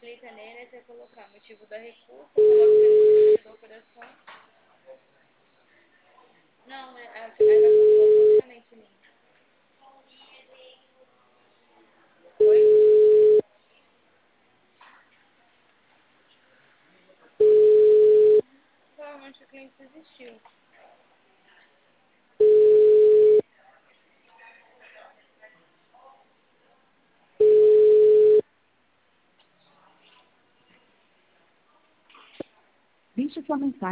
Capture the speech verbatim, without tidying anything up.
Clica nele, aí você vai colocar motivo da recusa, coloca o operação. Não, é, aí vai colocar automaticamente o link. Oi? Provavelmente o cliente desistiu. Deixe sua mensagem.